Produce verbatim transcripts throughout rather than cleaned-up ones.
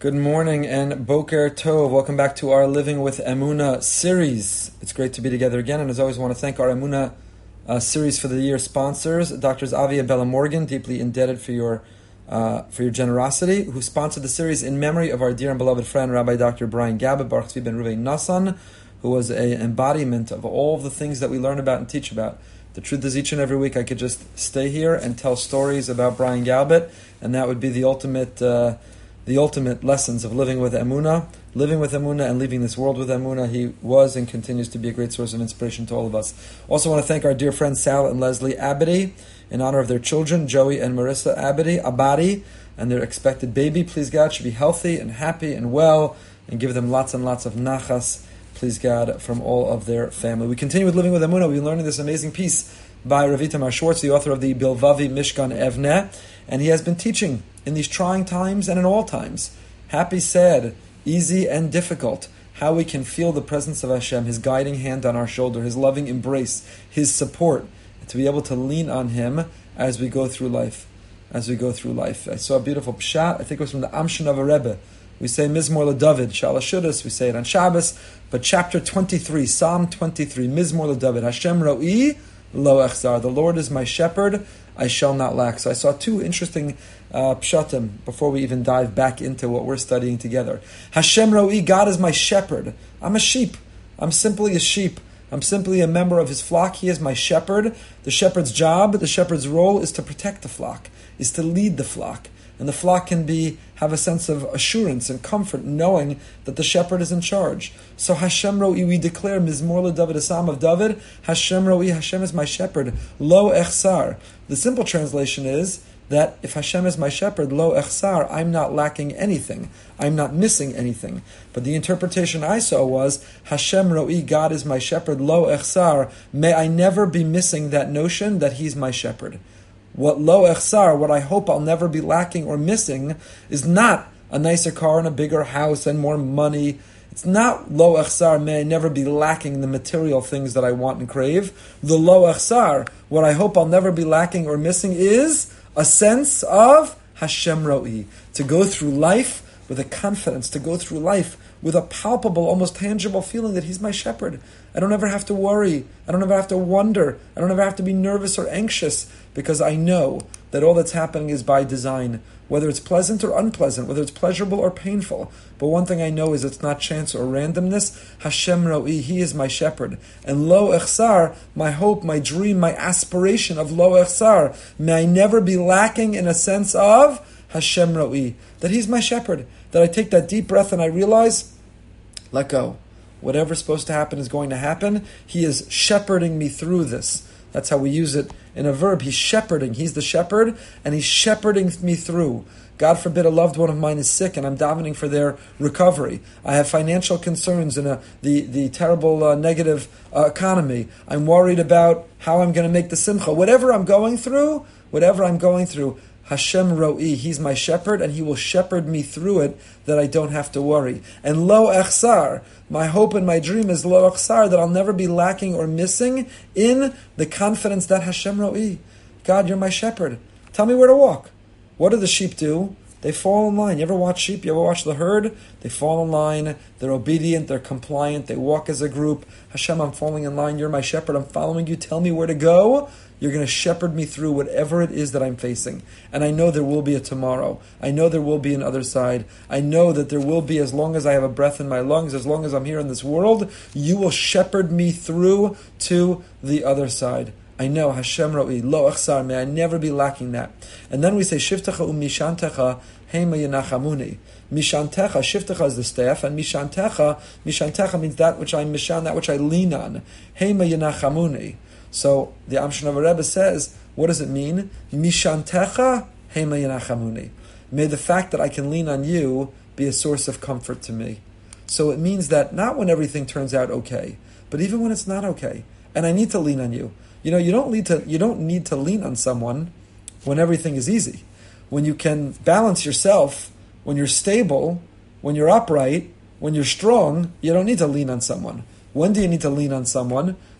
Good morning and Boker Tov. Welcome back to our Living with Emunah series. It's great to be together again, and as always, I want to thank our Emunah uh, series for the year sponsors, Doctors Avi and Bella Morgan, deeply indebted for your uh, for your generosity, who sponsored the series in memory of our dear and beloved friend, Rabbi Doctor Brian Gabbett, Baruch Tzvi ben Ruvain Nassan, who was an embodiment of all of the things that we learn about and teach about. The truth is, each and every week I could just stay here and tell stories about Brian Gabbett, and that would be the ultimate... Uh, The ultimate lessons of living with Emunah, living with Emunah and leaving this world with Emunah. He was and continues to be a great source of inspiration to all of us. Also want to thank our dear friends Sal and Leslie Abadi in honor of their children, Joey and Marissa Abadi, Abadi, and their expected baby. Please God should be healthy and happy and well, and give them lots and lots of nachas, please God, from all of their family. We continue with Living with Emunah. We've been learning this amazing piece by Rav Itamar Schwartz, the author of the Bilvavi Mishkan Evneh, and he has been teaching in these trying times and in all times, happy, sad, easy, and difficult, how we can feel the presence of Hashem, His guiding hand on our shoulder, His loving embrace, His support, and to be able to lean on Him as we go through life. As we go through life, I saw a beautiful pshat. I think it was from the Amshin of a Rebbe. We say Mizmor LeDavid, Shalashudas. We say it on Shabbos, but chapter twenty-three, Psalm twenty-three, Mizmor LeDavid, Hashem Ro'i Lo Echzar. The Lord is my shepherd, I shall not lack. So I saw two interesting uh, pshatim before we even dive back into what we're studying together. Hashem Ro'i, God is my shepherd. I'm a sheep. I'm simply a sheep. I'm simply a member of His flock. He is my shepherd. The shepherd's job, the shepherd's role is to protect the flock, is to lead the flock. And the flock can be have a sense of assurance and comfort knowing that the shepherd is in charge. So Hashem Ro'i, we declare Mizmor LeDavid, a psalm of David, Hashem Ro'i, Hashem is my shepherd, Lo Echsar. The simple translation is that if Hashem is my shepherd, Lo Echsar, I'm not lacking anything. I'm not missing anything. But the interpretation I saw was, Hashem Ro'i, God is my shepherd, Lo Echsar, may I never be missing that notion that He's my shepherd. What Lo Echsar, what I hope I'll never be lacking or missing, is not a nicer car and a bigger house and more money. It's not Lo Echsar, may I never be lacking the material things that I want and crave. The Lo Echsar, what I hope I'll never be lacking or missing, is a sense of Hashem Ro'i. To go through life with a confidence, to go through life with a palpable, almost tangible feeling that He's my shepherd. I don't ever have to worry. I don't ever have to wonder. I don't ever have to be nervous or anxious, because I know that all that's happening is by design, whether it's pleasant or unpleasant, whether it's pleasurable or painful. But one thing I know is it's not chance or randomness. Hashem Ro'i, He is my shepherd. And Lo Echsar, my hope, my dream, my aspiration of Lo Echsar, may I never be lacking in a sense of Hashem Ro'i, that He's my shepherd, that I take that deep breath and I realize, let go. Whatever's supposed to happen is going to happen. He is shepherding me through this. That's how we use it in a verb. He's shepherding. He's the shepherd, and He's shepherding me through. God forbid a loved one of mine is sick, and I'm davening for their recovery. I have financial concerns in a, the, the terrible uh, negative uh, economy. I'm worried about how I'm going to make the simcha. Whatever I'm going through, whatever I'm going through, Hashem Ro'i, He's my shepherd, and He will shepherd me through it, that I don't have to worry. And Lo Echsar, my hope and my dream is Lo Echsar, that I'll never be lacking or missing in the confidence that Hashem Ro'i, God, You're my shepherd. Tell me where to walk. What do the sheep do? They fall in line. You ever watch sheep? You ever watch the herd? They fall in line. They're obedient. They're compliant. They walk as a group. Hashem, I'm falling in line. You're my shepherd. I'm following You. Tell me where to go. You're going to shepherd me through whatever it is that I'm facing. And I know there will be a tomorrow. I know there will be an other side. I know that there will be, as long as I have a breath in my lungs, as long as I'm here in this world, You will shepherd me through to the other side. I know, Hashem Ro'i, Lo Echsar, may I never be lacking that. And then we say, Shiftecha u'mishantecha heima yenachamuni. Mishantecha, Shiftecha is the staff, and Mishantecha, Mishantecha means that which I mishan, that which I lean on. Heima yenachamuni. So the Amshon Rebbe says, what does it mean? Mishantecha heima yenachamuni. May the fact that I can lean on You be a source of comfort to me. So it means that not when everything turns out okay, but even when it's not okay, and I need to lean on You. You know, you don't need to you don't need to lean on someone when everything is easy. When you can balance yourself, when you're stable, when you're upright, when you're strong, you don't need to lean on someone. When do you need to lean on someone?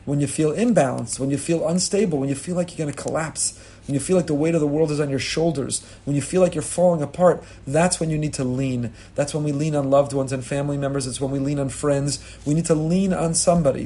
when you feel imbalanced, when you feel unstable, when you feel like you're going to collapse, when you feel like the weight of the world is on your shoulders, when you feel like you're falling apart, that's when you need to lean. That's when we lean on loved ones and family members. It's when we lean on friends. We need to lean on somebody.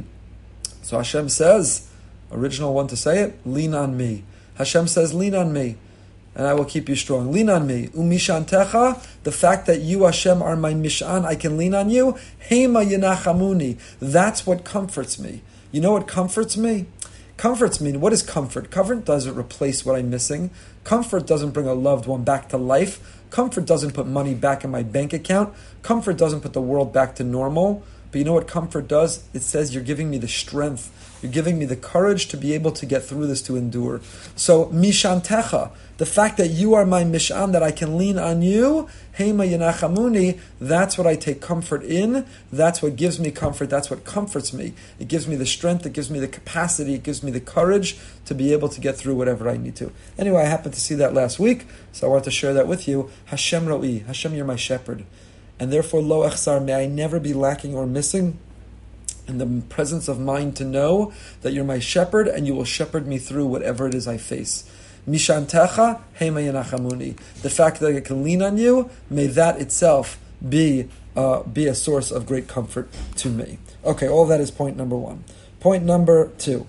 So Hashem says, original one to say it, lean on me. Hashem says, lean on me, and I will keep you strong. Lean on me. Umishantecha, the fact that you, Hashem, are my mishan, I can lean on you. Hema yenachamuni, that's what comforts me. You know what comforts me? Comforts me. What is comfort? Comfort doesn't replace what I'm missing. Comfort doesn't bring a loved one back to life. Comfort doesn't put money back in my bank account. Comfort doesn't put the world back to normal. But you know what comfort does? It says you're giving me the strength. You're giving me the courage to be able to get through this, to endure. So, mishantecha, the fact that you are my mishan, that I can lean on you, hema yenachamuni, that's what I take comfort in. That's what gives me comfort. That's what comforts me. It gives me the strength. It gives me the capacity. It gives me the courage to be able to get through whatever I need to. Anyway, I happened to see that last week, so I want to share that with you. Hashem ro'i, Hashem, you're my shepherd. And therefore, lo echsar, may I never be lacking or missing in the presence of mind to know that you're my shepherd and you will shepherd me through whatever it is I face. Mishantecha hema yenachamuni. The fact that I can lean on you, may that itself be uh, be a source of great comfort to me. Okay, all of that is point number one. Point number two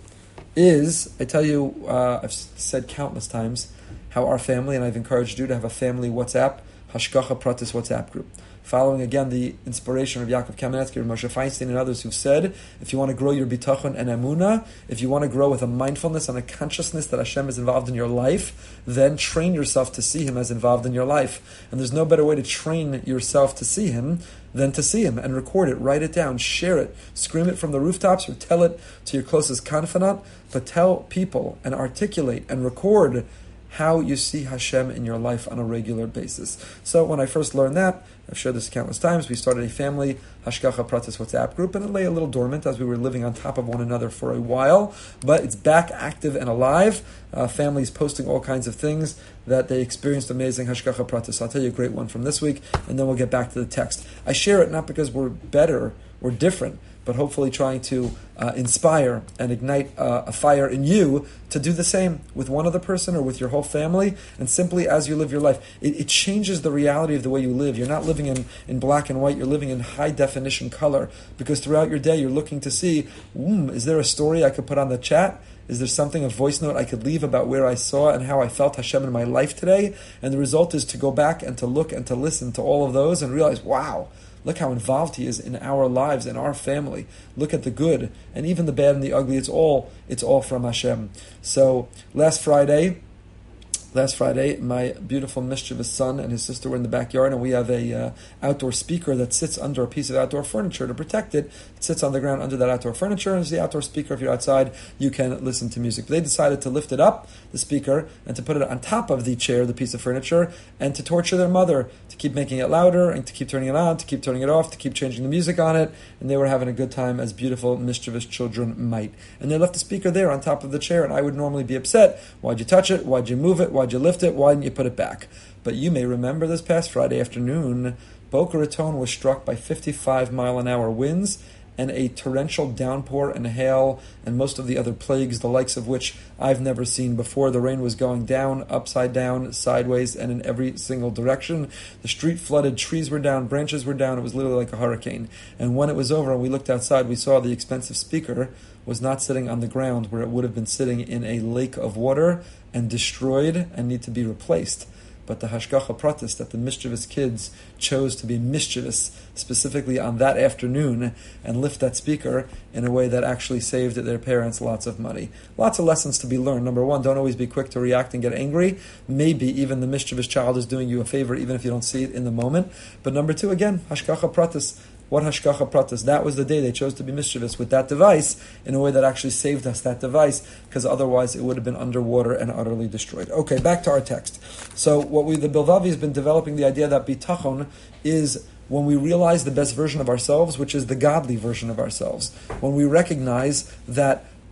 is, I tell you, uh, I've said countless times how our family, and I've encouraged you to have a family WhatsApp, Hashgacha Pratis WhatsApp group. Following again the inspiration of Yaakov Kamenetsky, Moshe Feinstein, and others who've said, if you want to grow your bitachon and emunah, if you want to grow with a mindfulness and a consciousness that Hashem is involved in your life, then train yourself to see Him as involved in your life. And there's no better way to train yourself to see Him than to see Him and record it, write it down, share it, scream it from the rooftops, or tell it to your closest confidant, but tell people and articulate and record how you see Hashem in your life on a regular basis. So when I first learned that, I've shared this countless times, we started a family Hashgacha Pratis WhatsApp group, and it lay a little dormant as we were living on top of one another for a while, but it's back active and alive. Uh, families posting all kinds of things that they experienced amazing Hashgacha Pratis. I'll tell you a great one from this week, and then we'll get back to the text. I share it not because we're better, we're different, but hopefully trying to uh, inspire and ignite uh, a fire in you to do the same with one other person or with your whole family, and simply as you live your life. It, it changes the reality of the way you live. You're not living in, in black and white, you're living in high definition color, because throughout your day you're looking to see, mm, is there a story I could put on the chat? Is there something, a voice note I could leave about where I saw and how I felt Hashem in my life today? And the result is to go back and to look and to listen to all of those and realize, wow, look how involved He is in our lives, in our family. Look at the good and even the bad and the ugly. It's all it's all from Hashem. So last Friday, last Friday, my beautiful mischievous son and his sister were in the backyard, and we have a uh, outdoor speaker that sits under a piece of outdoor furniture to protect it. It sits on the ground under that outdoor furniture, and as the outdoor speaker, if you're outside, you can listen to music. But they decided to lift it up, the speaker, and to put it on top of the chair, the piece of furniture, and to torture their mother, to keep making it louder, and to keep turning it on, to keep turning it off, to keep changing the music on it, and they were having a good time as beautiful, mischievous children might. And they left the speaker there on top of the chair, and I would normally be upset. Why'd you touch it? Why'd you move it? Why'd you lift it? Why didn't you put it back? But you may remember this past Friday afternoon, Boca Raton was struck by fifty-five mile an hour winds and a torrential downpour and hail and most of the other plagues, the likes of which I've never seen before. The rain was going down, upside down, sideways, and in every single direction. The street flooded, trees were down, branches were down. It was literally like a hurricane. And when it was over and we looked outside, we saw the expensive speaker was not sitting on the ground where it would have been sitting in a lake of water and destroyed and need to be replaced. But the Hashgacha Pratis, that the mischievous kids chose to be mischievous specifically on that afternoon and lift that speaker in a way that actually saved their parents lots of money. Lots of lessons to be learned. Number one, don't always be quick to react and get angry. Maybe even the mischievous child is doing you a favor even if you don't see it in the moment. But number two, again, Hashgacha Pratis. What Hashgacha Pratis? That was the day they chose to be mischievous with that device in a way that actually saved us that device, because otherwise it would have been underwater and utterly destroyed. Okay, back to our text. So what we, the Bilvavi has been developing the idea that bitachon is when we realize the best version of ourselves, which is the godly version of ourselves. When we recognize that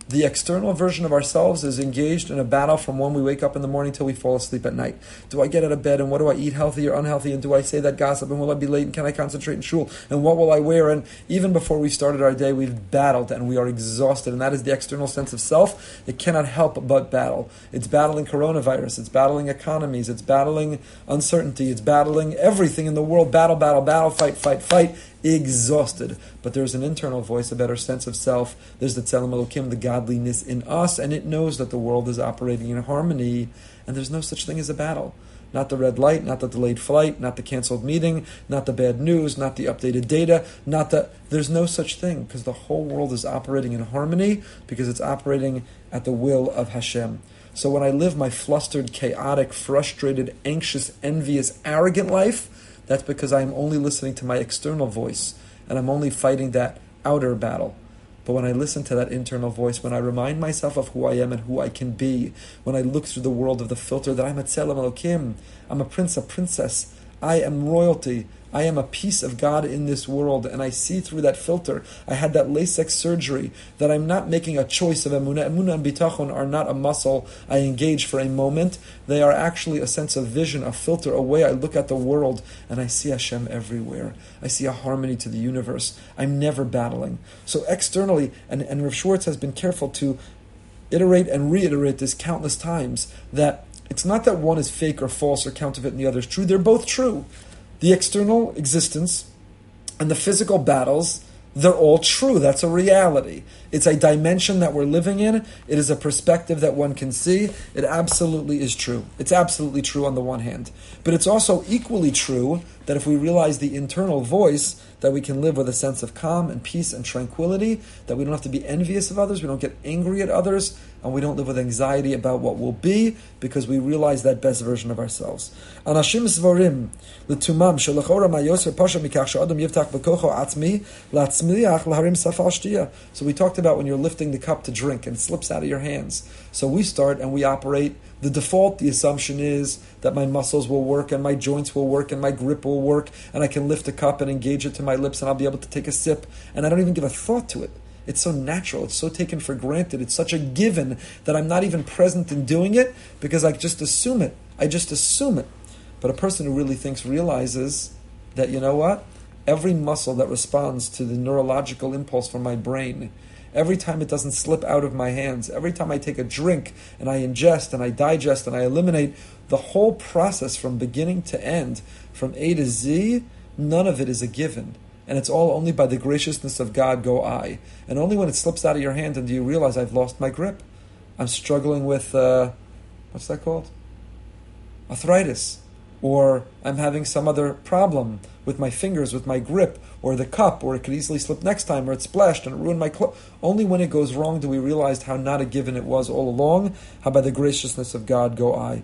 The external version of ourselves is engaged in a battle from when we wake up in the morning till we fall asleep at night. Do I get out of bed, and what do I eat, healthy or unhealthy, and do I say that gossip, and will I be late, and can I concentrate in shul, and what will I wear? And even before we started our day, we've battled and we are exhausted, and that is the external sense of self. It cannot help but battle. It's battling coronavirus, it's battling economies, it's battling uncertainty, it's battling everything in the world. Battle, battle, battle, fight, fight, fight. Exhausted. But there's an internal voice, a better sense of self. There's the Tzelem Elokim, the godliness in us, and it knows that the world is operating in harmony, and there's no such thing as a battle. Not the red light, not the delayed flight, not the canceled meeting, not the bad news, not the updated data, not the... There's no such thing, because the whole world is operating in harmony, because it's operating at the will of Hashem. So when I live my flustered, chaotic, frustrated, anxious, envious, arrogant life, that's because I'm only listening to my external voice, and I'm only fighting that outer battle. But when I listen to that internal voice, when I remind myself of who I am and who I can be, when I look through the world of the filter that I'm a Tzelem Elokim, I'm a prince, a princess, I am royalty, I am a piece of God in this world, and I see through that filter. I had that LASIK surgery, that I'm not making a choice of emunah. Emunah and bitachon are not a muscle I engage for a moment. They are actually a sense of vision, a filter, a way I look at the world, and I see Hashem everywhere. I see a harmony to the universe. I'm never battling. So externally, and, and Rav Schwartz has been careful to iterate and reiterate this countless times, that it's not that one is fake or false or counterfeit and the other is true. They're both true. The external existence and the physical battles, they're all true. That's a reality. It's a dimension that we're living in. It is a perspective that one can see. It absolutely is true. It's absolutely true on the one hand. But it's also equally true that if we realize the internal voice, that we can live with a sense of calm and peace and tranquility, that we don't have to be envious of others, we don't get angry at others, and we don't live with anxiety about what will be, because we realize that best version of ourselves. Anashim svorim l'tumam shelachora mayoser pasha mikach she'adam yivtach b'kocho atzmi la'atzmiliach laharim safal shtiya. So we talked about when you're lifting the cup to drink and it slips out of your hands. So we start and we operate. The default, the assumption is that my muscles will work and my joints will work and my grip will work, and I can lift a cup and engage it to my lips and I'll be able to take a sip, and I don't even give a thought to it. It's so natural, it's so taken for granted, it's such a given that I'm not even present in doing it because I just assume it. I just assume it. But a person who really thinks realizes that, you know what? Every muscle that responds to the neurological impulse from my brain, every time it doesn't slip out of my hands, every time I take a drink and I ingest and I digest and I eliminate, the whole process from beginning to end, from A to Z, none of it is a given. And it's all only by the graciousness of God go I. And only when it slips out of your hand and do you realize I've lost my grip. I'm struggling with, uh, what's that called? Arthritis. Or I'm having some other problem with my fingers, with my grip, or the cup, or it could easily slip next time, or it splashed and it ruined my clothes. Only when it goes wrong do we realize how not a given it was all along, how by the graciousness of God go I.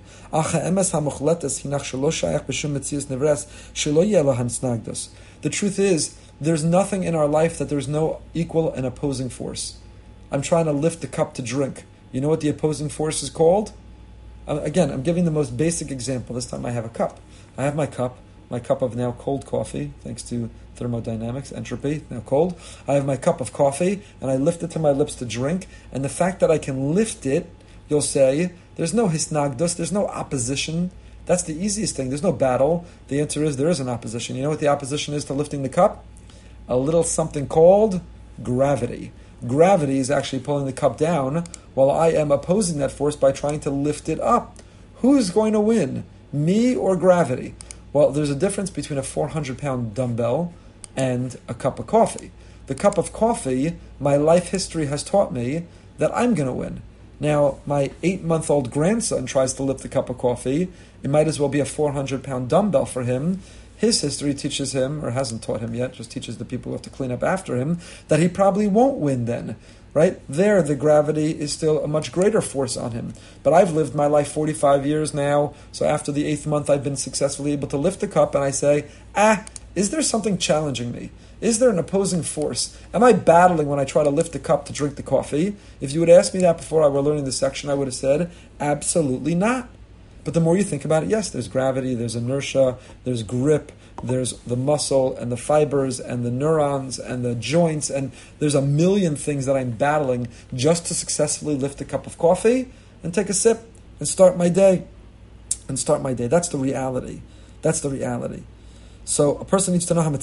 The truth is, there's nothing in our life that there's no equal and opposing force. I'm trying to lift the cup to drink. You know what the opposing force is called? Again, I'm giving the most basic example. This time I have a cup. I have my cup, my cup of now cold coffee, thanks to thermodynamics, entropy, now cold. I have my cup of coffee, and I lift it to my lips to drink. And the fact that I can lift it, you'll say, there's no hisnagdus, there's no opposition. That's the easiest thing. There's no battle. The answer is there is an opposition. You know what the opposition is to lifting the cup? A little something called gravity. Gravity is actually pulling the cup down, while I am opposing that force by trying to lift it up. Who's going to win, me or gravity? Well, there's a difference between a four hundred pound dumbbell and a cup of coffee. The cup of coffee, my life history has taught me that I'm going to win. Now, my eight-month-old grandson tries to lift the cup of coffee. It might as well be a four hundred pound dumbbell for him. His history teaches him, or hasn't taught him yet, just teaches the people who have to clean up after him, that he probably won't win then. Right? There, the gravity is still a much greater force on him. But I've lived my life forty-five years now, so after the eighth month I've been successfully able to lift the cup, and I say, ah, is there something challenging me? Is there an opposing force? Am I battling when I try to lift the cup to drink the coffee? If you would ask me that before I were learning this section, I would have said, absolutely not. But the more you think about it, yes, there's gravity, there's inertia, there's grip, there's the muscle and the fibers and the neurons and the joints, and there's a million things that I'm battling just to successfully lift a cup of coffee and take a sip and start my day. And start my day. That's the reality. That's the reality. So a person needs to know,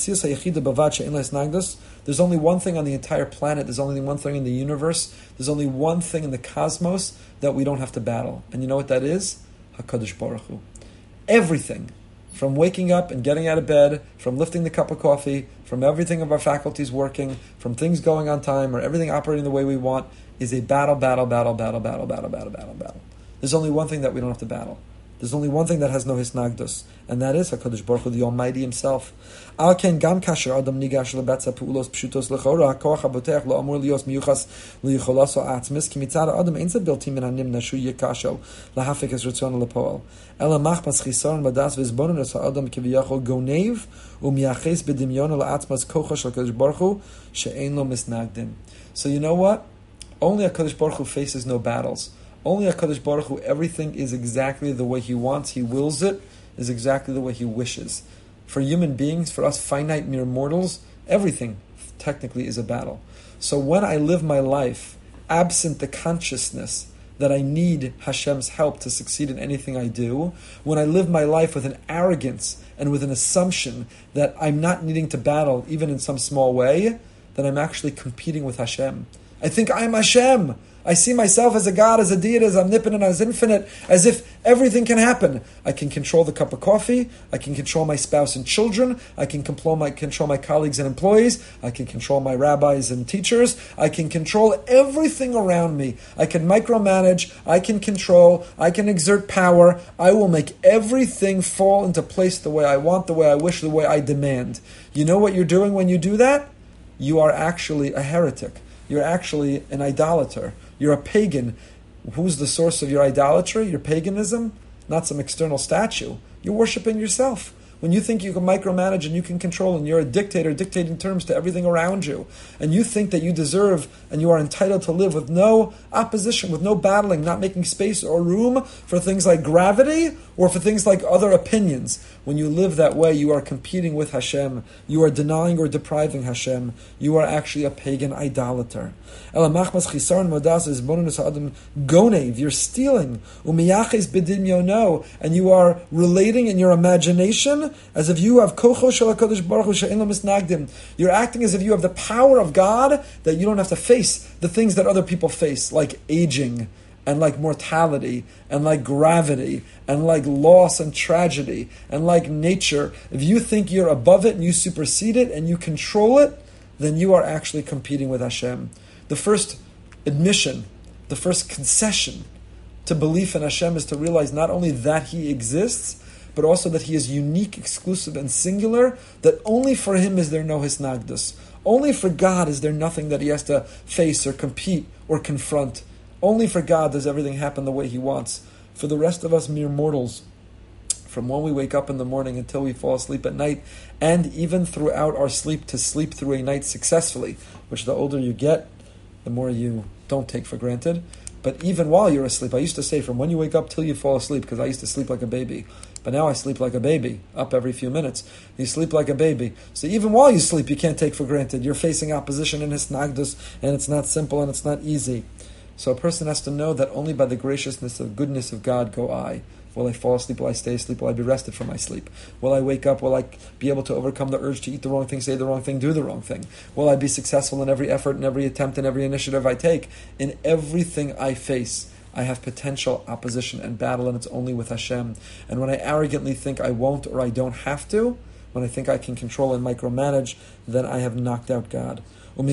there's only one thing on the entire planet, there's only one thing in the universe, there's only one thing in the cosmos that we don't have to battle. And you know what that is? HaKadosh Baruch Hu. Everything, from waking up and getting out of bed, from lifting the cup of coffee, from everything of our faculties working, from things going on time, or everything operating the way we want, is a battle, battle, battle, battle, battle, battle, battle, battle, battle. There's only one thing that we don't have to battle. There's only one thing that has no hisnagdus, and that is HaKadosh Baruch Hu, the Almighty Himself. Al ken gam kasher adam nigash lebetza pu'ulos pshutos lechora hakoach haboteach lo amur lios miyuchas liyicholaso atzmis ki mitzad adam ein ze bilti min hanimna shu yikashel lahafik es ratzon lepoel ela machmas chisaron badas v'izbonus ha'adam kiviyachol gonev u'miyaches b'dimyon la'atzmas kocha shel HaKadosh Baruch Hu she'ein lo misnagdim. So you know what? Only HaKadosh Baruch Hu faces no battles. Only HaKadosh Baruch Hu, everything is exactly the way He wants, He wills it, is exactly the way He wishes. For human beings, for us finite mere mortals, everything technically is a battle. So when I live my life absent the consciousness that I need Hashem's help to succeed in anything I do, when I live my life with an arrogance and with an assumption that I'm not needing to battle even in some small way, then I'm actually competing with Hashem. I think I'm Hashem. I see myself as a God, as a deity, as omnipotent, as infinite, as if everything can happen. I can control the cup of coffee. I can control my spouse and children. I can control my, control my colleagues and employees. I can control my rabbis and teachers. I can control everything around me. I can micromanage. I can control. I can exert power. I will make everything fall into place the way I want, the way I wish, the way I demand. You know what you're doing when you do that? You are actually a heretic. You're actually an idolater. You're a pagan. Who's the source of your idolatry, your paganism? Not some external statue. You're worshiping yourself. When you think you can micromanage and you can control and you're a dictator dictating terms to everything around you, and you think that you deserve and you are entitled to live with no opposition, with no battling, not making space or room for things like gravity or for things like other opinions. When you live that way, you are competing with Hashem. You are denying or depriving Hashem. You are actually a pagan idolater. You're stealing. And you are relating in your imagination as if you have kocho shel HaKadosh Baruch Hu she'ein lo misnagdim. You're acting as if you have the power of God that you don't have to face the things that other people face, like aging, and like mortality, and like gravity, and like loss and tragedy, and like nature. If you think you're above it and you supersede it and you control it, then you are actually competing with Hashem. The first admission, the first concession to belief in Hashem is to realize not only that He exists, but also that He is unique, exclusive, and singular, that only for Him is there no hisnagdus. Only for God is there nothing that He has to face or compete or confront. Only for God does everything happen the way He wants. For the rest of us mere mortals, from when we wake up in the morning until we fall asleep at night, and even throughout our sleep to sleep through a night successfully, which the older you get, the more you don't take for granted. But even while you're asleep, I used to say from when you wake up till you fall asleep, because I used to sleep like a baby. But now I sleep like a baby, up every few minutes. You sleep like a baby. So even while you sleep, you can't take for granted. You're facing opposition in hisnagdus, and it's not simple and it's not easy. So a person has to know that only by the graciousness of goodness of God go I. Will I fall asleep? Will I stay asleep? Will I be rested from my sleep? Will I wake up? Will I be able to overcome the urge to eat the wrong thing, say the wrong thing, do the wrong thing? Will I be successful in every effort, in every attempt, in every initiative I take? In everything I face, I have potential opposition and battle, and it's only with Hashem. And when I arrogantly think I won't or I don't have to, when I think I can control and micromanage, then I have knocked out God. And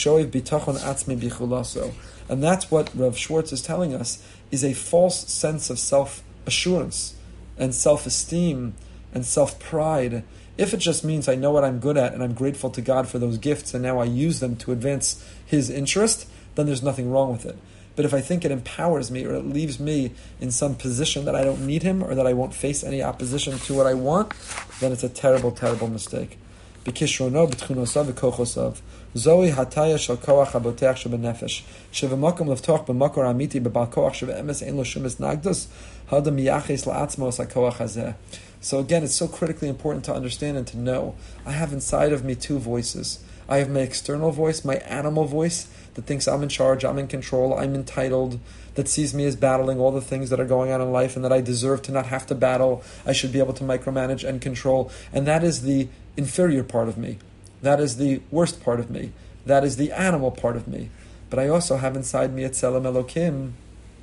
that's what Rav Schwartz is telling us, is a false sense of self-assurance and self-esteem and self-pride. If it just means I know what I'm good at and I'm grateful to God for those gifts and now I use them to advance His interest, then there's nothing wrong with it. But if I think it empowers me or it leaves me in some position that I don't need Him or that I won't face any opposition to what I want, then it's a terrible, terrible mistake. b'kishrono, b'tchunosav, v'kochosav. Zoe hataya shel koach haboteach shebenefesh. Shevamakom leftoch b'makor amiti b'bal koach shebe'emes ein lo shumis nagdus. Hadam yaches la'atzmos hakoach hazeh. So again, it's so critically important to understand and to know. I have inside of me two voices. I have my external voice, my animal voice, that thinks I'm in charge, I'm in control, I'm entitled, that sees me as battling all the things that are going on in life and that I deserve to not have to battle. I should be able to micromanage and control. And that is the inferior part of me. That is the worst part of me. That is the animal part of me. But I also have inside me a Tzelem Elokim.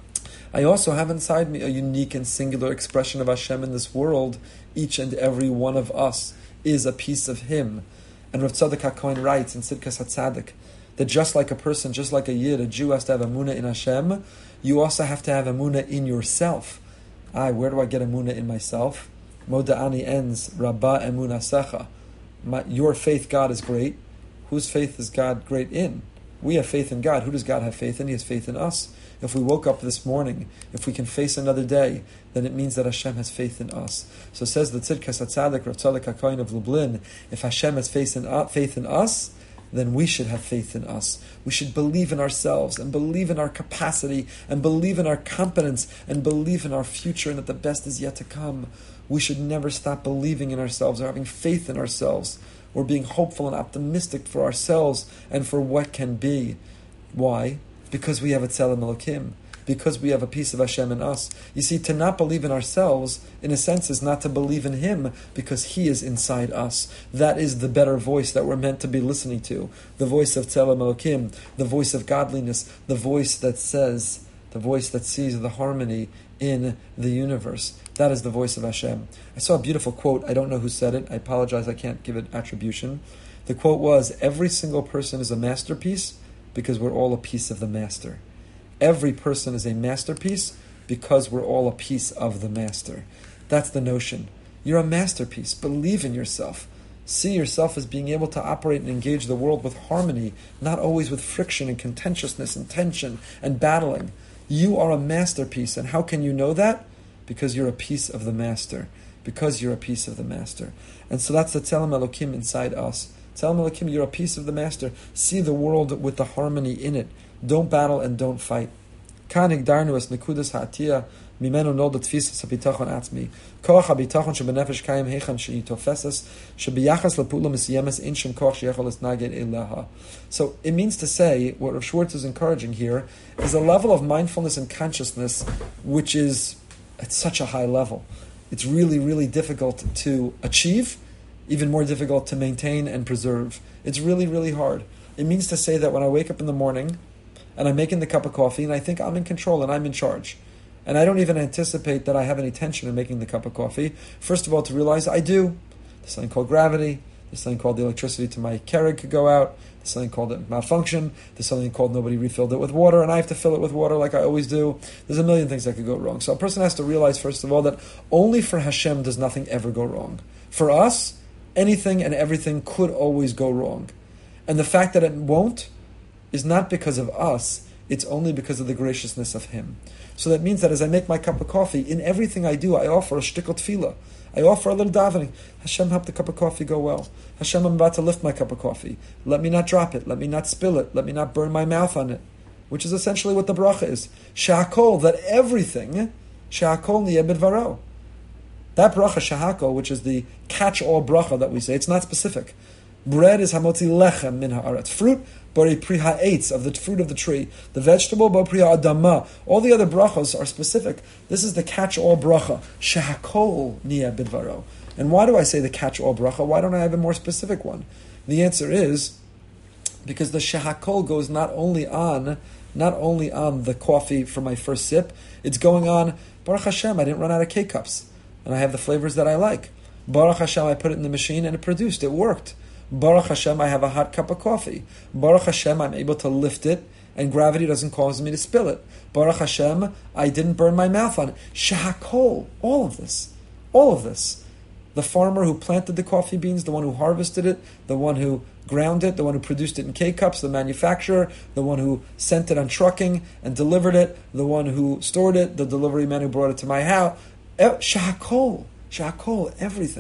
I also have inside me a unique and singular expression of Hashem in this world. Each and every one of us is a piece of Him. And Rav Tzadok HaKohen writes in Tzidkas HaTzadik that just like a person, just like a Yid, a Jew has to have emunah in Hashem, you also have to have emunah in yourself. I, where do I get emunah in myself? Moda'ani ends, Rabba emunah secha. Your faith, God, is great. Whose faith is God great in? We have faith in God. Who does God have faith in? He has faith in us. If we woke up this morning, if we can face another day, then it means that Hashem has faith in us. So says the Tzidkas HaTzadik, Rav Tzadok HaKohen of Lublin, if Hashem has faith in, uh, faith in us, then we should have faith in us. We should believe in ourselves and believe in our capacity and believe in our competence and believe in our future and that the best is yet to come. We should never stop believing in ourselves or having faith in ourselves or being hopeful and optimistic for ourselves and for what can be. Why? Because we have a Tzelem Elokim. Because we have a piece of Hashem in us. You see, to not believe in ourselves, in a sense, is not to believe in Him, because He is inside us. That is the better voice that we're meant to be listening to. The voice of Tzelem Elokim, the voice of godliness, the voice that says, the voice that sees the harmony in the universe. That is the voice of Hashem. I saw a beautiful quote. I don't know who said it. I apologize, I can't give it attribution. The quote was, every single person is a masterpiece because we're all a piece of the master. Every person is a masterpiece because we're all a piece of the master. That's the notion. You're a masterpiece. Believe in yourself. See yourself as being able to operate and engage the world with harmony, not always with friction and contentiousness and tension and battling. You are a masterpiece. And how can you know that? Because you're a piece of the master. Because you're a piece of the master. And so that's the Tzelem Elokim inside us. Tzelem Elokim, you're a piece of the master. See the world with the harmony in it. Don't battle and don't fight. Kan higdarnu es nekudas ha'atiyah mimenu nolda tfisas habitachon atzmi. Koach habitachon shebenefesh kayim heichan sheitofesas shebiyachas lepula mesiyemes ein shem koach sheyechol es naged eleha. So it means to say, what Rav Schwartz is encouraging here, is a level of mindfulness and consciousness which is at such a high level. It's really, really difficult to achieve, even more difficult to maintain and preserve. It's really, really hard. It means to say that when I wake up in the morning, and I'm making the cup of coffee, and I think I'm in control and I'm in charge. And I don't even anticipate that I have any tension in making the cup of coffee. First of all, to realize I do. There's something called gravity. There's something called the electricity to my Keurig could go out. There's something called it malfunction. There's something called nobody refilled it with water, and I have to fill it with water like I always do. There's a million things that could go wrong. So a person has to realize, first of all, that only for Hashem does nothing ever go wrong. For us, anything and everything could always go wrong. And the fact that it won't is not because of us, it's only because of the graciousness of Him. So that means that as I make my cup of coffee, in everything I do, I offer a shtickle tefillah. I offer a little davening. Hashem, help the cup of coffee go well. Hashem, I'm about to lift my cup of coffee. Let me not drop it. Let me not spill it. Let me not burn my mouth on it. Which is essentially what the bracha is. Sha'akol, that everything, sha'akol niyeh b'dvaro. That bracha, sha'akol, which is the catch-all bracha that we say, it's not specific. Bread is hamotzi lechem min haaretz. Fruit, bari pri ha'etz, of the fruit of the tree. The vegetable, bari pri ha'adama. All the other brachos are specific. This is the catch-all bracha. Shehakol niyeh bidvaro. And why do I say the catch-all bracha? Why don't I have a more specific one? The answer is because the shehakol goes not only on, not only on the coffee for my first sip, it's going on, Baruch Hashem, I didn't run out of K-cups. And I have the flavors that I like. Baruch Hashem, I put it in the machine and it produced. It worked. Baruch Hashem, I have a hot cup of coffee. Baruch Hashem, I'm able to lift it and gravity doesn't cause me to spill it. Baruch Hashem, I didn't burn my mouth on it. Shahakol, all of this. All of this. The farmer who planted the coffee beans, the one who harvested it, the one who ground it, the one who produced it in K-cups, the manufacturer, the one who sent it on trucking and delivered it, the one who stored it, the delivery man who brought it to my house. Shahakol, Shahakol, everything.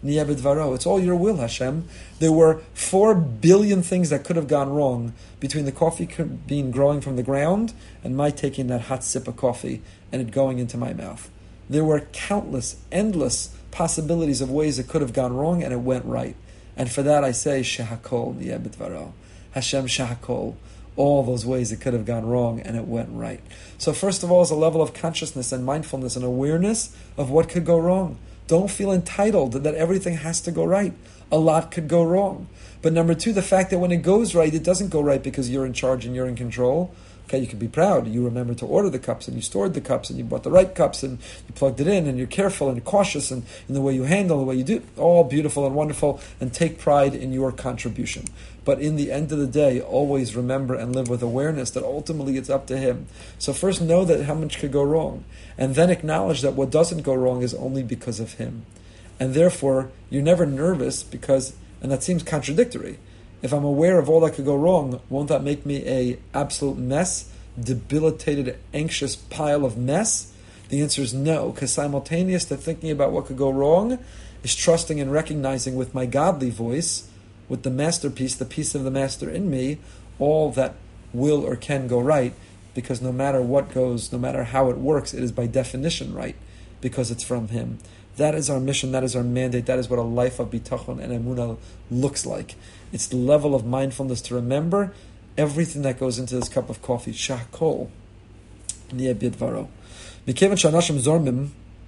niyeh b'dvaro. It's all your will, Hashem. There were four billion things that could have gone wrong between the coffee bean growing from the ground and my taking that hot sip of coffee and it going into my mouth. There were countless, endless possibilities of ways it could have gone wrong and it went right. And for that I say, Shehakol niyeh b'dvaro. Hashem Shehakol. All those ways it could have gone wrong and it went right. So first of all is a level of consciousness and mindfulness and awareness of what could go wrong. Don't feel entitled that everything has to go right. A lot could go wrong. But number two, the fact that when it goes right, it doesn't go right because you're in charge and you're in control. Okay, you can be proud. You remember to order the cups and you stored the cups and you bought the right cups and you plugged it in and you're careful and cautious and in the way you handle, the way you do. All beautiful and wonderful, and take pride in your contribution. But in the end of the day, always remember and live with awareness that ultimately it's up to Him. So first know that how much could go wrong, and then acknowledge that what doesn't go wrong is only because of Him. And therefore, you're never nervous because, and that seems contradictory, if I'm aware of all that could go wrong, won't that make me a absolute mess, debilitated, anxious pile of mess? The answer is no, because simultaneous to thinking about what could go wrong is trusting and recognizing with my godly voice, with the masterpiece, the piece of the master in me, all that will or can go right, because no matter what goes, no matter how it works, it is by definition right, because it's from Him. That is our mission, that is our mandate, that is what a life of bitachon and emunah looks like. It's the level of mindfulness to remember everything that goes into this cup of coffee. Shakol niyeh b'dvaro. Mikevin shanashim zormim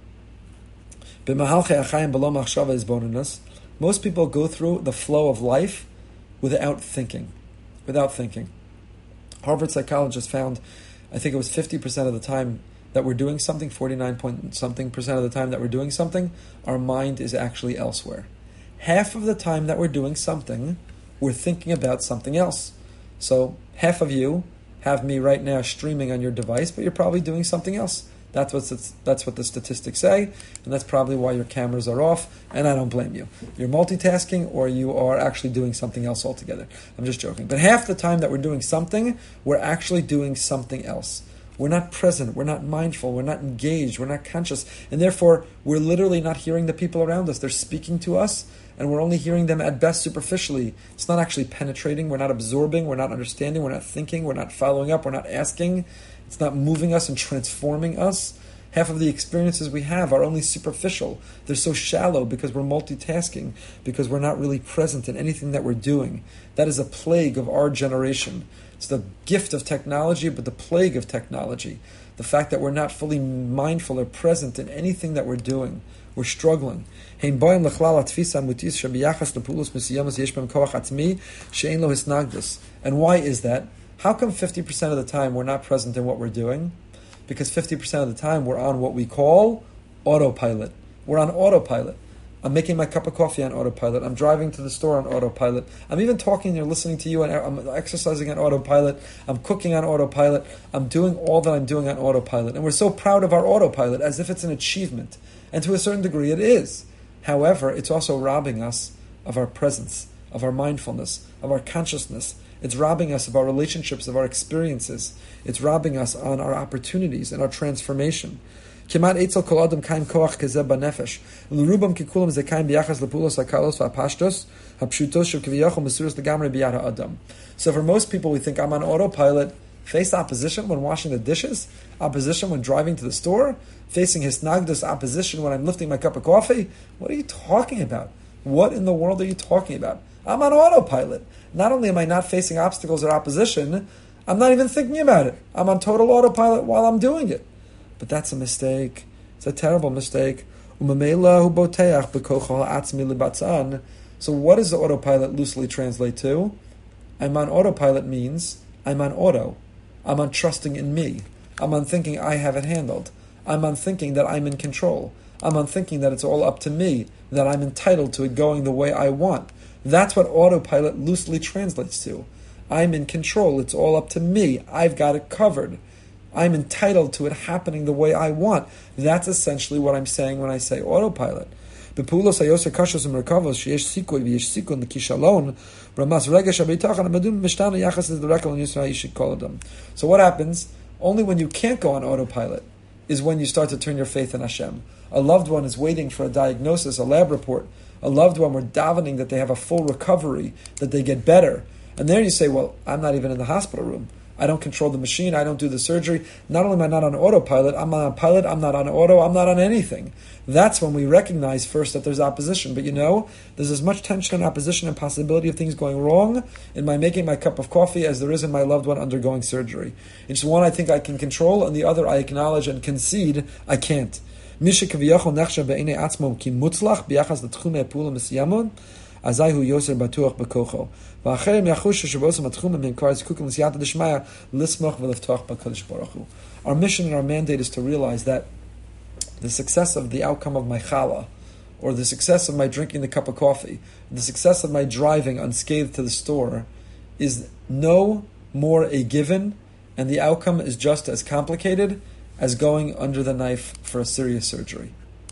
b'mahalchei achayim b'lo machshava izboninus. Most people go through the flow of life without thinking. Without thinking. Harvard psychologists found, I think it was fifty percent of the time that we're doing something, forty-nine point something percent of the time that we're doing something, our mind is actually elsewhere. Half of the time that we're doing something, we're thinking about something else. So half of you have me right now streaming on your device, but you're probably doing something else. That's what that's what the statistics say, and that's probably why your cameras are off, and I don't blame you. You're multitasking or you are actually doing something else altogether. I'm just joking. But half the time that we're doing something, we're actually doing something else. We're not present, we're not mindful, we're not engaged, we're not conscious, and therefore we're literally not hearing the people around us. They're speaking to us, and we're only hearing them at best superficially. It's not actually penetrating, we're not absorbing, we're not understanding, we're not thinking, we're not following up, we're not asking. It's not moving us and transforming us. Half of the experiences we have are only superficial. They're so shallow because we're multitasking, because we're not really present in anything that we're doing. That is a plague of our generation. It's the gift of technology, but the plague of technology. The fact that we're not fully mindful or present in anything that we're doing. We're struggling. And why is that? How come fifty percent of the time we're not present in what we're doing? Because fifty percent of the time we're on what we call autopilot. We're on autopilot. I'm making my cup of coffee on autopilot. I'm driving to the store on autopilot. I'm even talking here, listening to you, and I'm exercising on autopilot. I'm cooking on autopilot. I'm doing all that I'm doing on autopilot. And we're so proud of our autopilot as if it's an achievement. And to a certain degree it is. However, it's also robbing us of our presence, of our mindfulness, of our consciousness. It's robbing us of our relationships, of our experiences. It's robbing us on our opportunities and our transformation. Kimat etzel kol adam kaim koach kezeh banefesh. L'rubam kikulam ze kaim biyachas lepulos hakalos v'apashtos hapshutos shel kiviyachol mesuras legamrei biyad ha'adam. So for most people, we think I'm on autopilot. Face opposition when washing the dishes, opposition when driving to the store, facing hisnagdus, opposition when I'm lifting my cup of coffee. What are you talking about? What in the world are you talking about? I'm on autopilot. Not only am I not facing obstacles or opposition, I'm not even thinking about it. I'm on total autopilot while I'm doing it. But that's a mistake. It's a terrible mistake. So what does the autopilot loosely translate to? I'm on autopilot means I'm on auto. I'm on trusting in me. I'm on thinking I have it handled. I'm on thinking that I'm in control. I'm on thinking that it's all up to me, that I'm entitled to it going the way I want. That's what autopilot loosely translates to. I'm in control. It's all up to me. I've got it covered. I'm entitled to it happening the way I want. That's essentially what I'm saying when I say autopilot. So what happens? Only when you can't go on autopilot is when you start to turn your faith in Hashem. A loved one is waiting for a diagnosis, a lab report. A loved one, we're davening that they have a full recovery, that they get better. And there you say, well, I'm not even in the hospital room. I don't control the machine. I don't do the surgery. Not only am I not on autopilot, I'm not on pilot, I'm not on auto, I'm not on anything. That's when we recognize first that there's opposition. But you know, there's as much tension and opposition and possibility of things going wrong in my making my cup of coffee as there is in my loved one undergoing surgery. It's one I think I can control, and the other I acknowledge and concede I can't. Azahu Yoser Batuach Bekocho. V'acherim Yachusha Shabosam Atchumim Himkar Zikukim L'Siyata D'Shmaya Lismoch V'Levtoch B'Kodesh Baruch Hu. Our mission and our mandate is to realize that the success of the outcome of my challah, or the success of my drinking the cup of coffee, the success of my driving unscathed to the store, is no more a given, and the outcome is just as complicated as going under the knife for a serious surgery.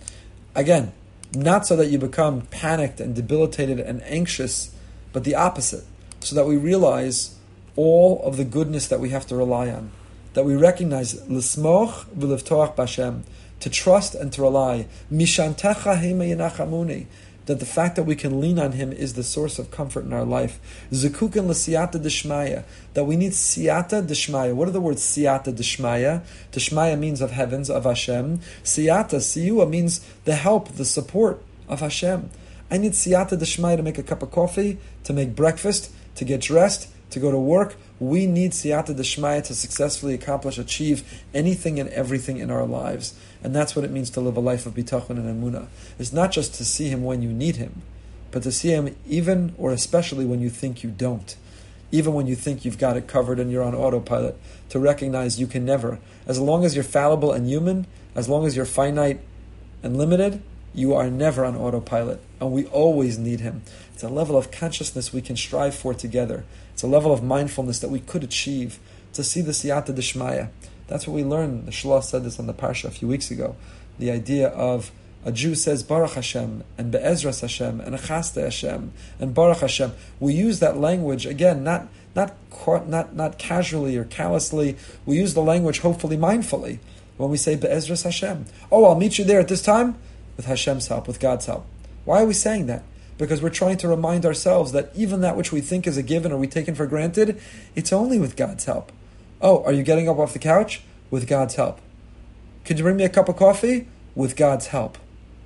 Again, not so that you become panicked and debilitated and anxious, but the opposite, so that we realize all of the goodness that we have to rely on, that we recognize l'smoch v'levtoach b'Hashem, to trust and to rely, mishantecha hema yenachamuni, that the fact that we can lean on Him is the source of comfort in our life. Zekukin l'siyata d'shmaya, that we need siyata d'shmaya. What are the words siyata d'shmaya? D'shmaya means of heavens, of Hashem. Siyata, siyua, means the help, the support of Hashem. I need siyata d'shmaya to make a cup of coffee, to make breakfast, to get dressed, to go to work. We need siyata d'shmaya to successfully accomplish, achieve anything and everything in our lives. And that's what it means to live a life of bitachon and emunah. It's not just to see Him when you need Him, but to see Him even or especially when you think you don't. Even when you think you've got it covered and you're on autopilot, to recognize you can never. As long as you're fallible and human, as long as you're finite and limited, you are never on autopilot. And we always need Him. It's a level of consciousness we can strive for together. It's a level of mindfulness that we could achieve to see the siyata d'shmaya. That's what we learned. The Shlosh said this on the Parsha a few weeks ago. The idea of a Jew says Baruch Hashem and Be'ezras Hashem and Achaste Hashem and Baruch Hashem. We use that language again, not not not not casually or callously. We use the language hopefully mindfully when we say Be'ezras Hashem. Oh, I'll meet you there at this time with Hashem's help, with God's help. Why are we saying that? Because we're trying to remind ourselves that even that which we think is a given or we taken for granted, it's only with God's help. Oh, are you getting up off the couch? With God's help. Could you bring me a cup of coffee? With God's help.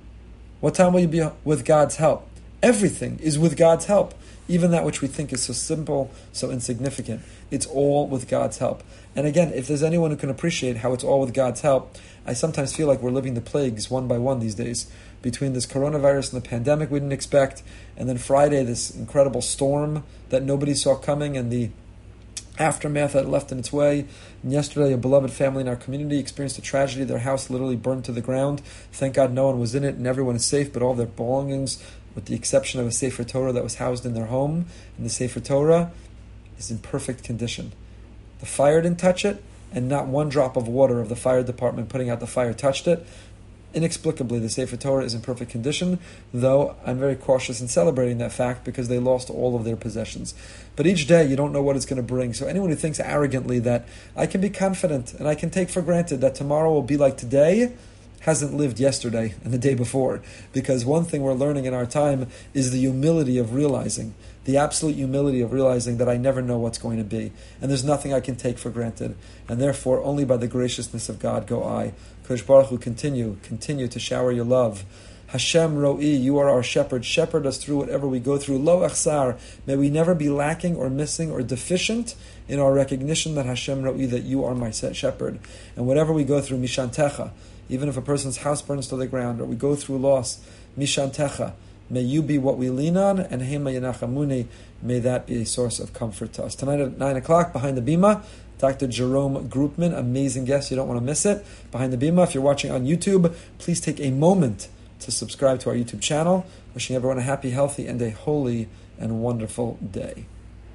What time will you be? With God's help. Everything is with God's help. Even that which we think is so simple, so insignificant. It's all with God's help. And again, if there's anyone who can appreciate how it's all with God's help, I sometimes feel like we're living the plagues one by one these days. Between this coronavirus and the pandemic we didn't expect, and then Friday, this incredible storm that nobody saw coming, and the aftermath that left in its way. And yesterday, a beloved family in our community experienced a tragedy. Their house literally burned to the ground. Thank God no one was in it and everyone is safe, but all their belongings, with the exception of a Sefer Torah that was housed in their home, and the Sefer Torah is in perfect condition. The fire didn't touch it, and not one drop of water of the fire department putting out the fire touched it. Inexplicably, the Sefer Torah is in perfect condition, though I'm very cautious in celebrating that fact because they lost all of their possessions. But each day, you don't know what it's going to bring. So anyone who thinks arrogantly that I can be confident and I can take for granted that tomorrow will be like today hasn't lived yesterday and the day before. Because one thing we're learning in our time is the humility of realizing, the absolute humility of realizing that I never know what's going to be. And there's nothing I can take for granted. And therefore, only by the graciousness of God go I. Kodesh Baruch Hu, continue, continue to shower your love. Hashem Ro'i, you are our shepherd. Shepherd us through whatever we go through. Lo Achsar, may we never be lacking or missing or deficient in our recognition that Hashem Ro'i, that you are my shepherd. And whatever we go through, Mishantecha, even if a person's house burns to the ground or we go through loss, Mishantecha, may you be what we lean on, and Hema Yenachamuni, may that be a source of comfort to us. Tonight at nine o'clock, behind the Bima, Doctor Jerome Groupman, amazing guest, you don't want to miss it. Behind the Bima, if you're watching on YouTube, please take a moment to subscribe to our YouTube channel. Wishing everyone a happy, healthy, and a holy and wonderful day.